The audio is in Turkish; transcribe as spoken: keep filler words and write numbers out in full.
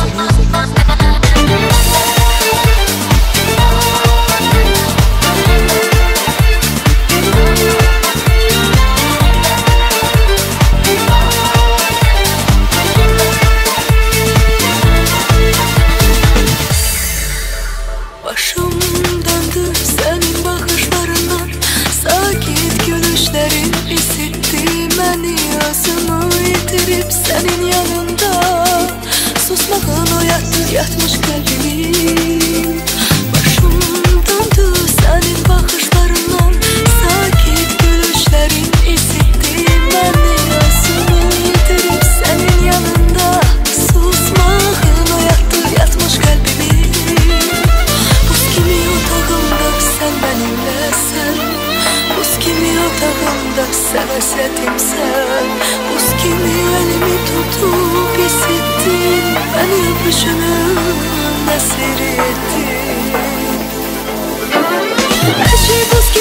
Başım döndü senin bakışlarından, sakit gülüşlerin isitti beni. Özümü yitirip senin yanında susmağın oyattı yatmış kalbimi. Başım döndü senin bakışlarından, sakit gülüşlerin isitti beni. Özümü yitirip senin yanında susmağın oyattı yatmış kalbimi. Sen benimlesin, buz gibi otağımda sen hasretimsen. Buz gibi elimi tutup hissettin, beni öpüşünü esir ettin. Her şey buz gibi